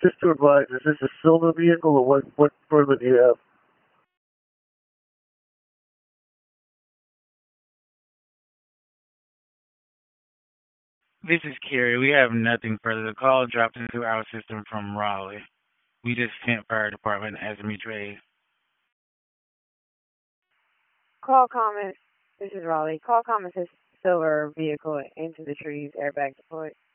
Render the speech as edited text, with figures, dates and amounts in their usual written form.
Just to advise, is this a silver vehicle or what permit do you have? This is Kerry. We have nothing further. The call dropped into our system from Raleigh. We just sent fire department as a mutual aid. Call comments. This is Raleigh. Call comments says silver vehicle into the trees, airbag deployed.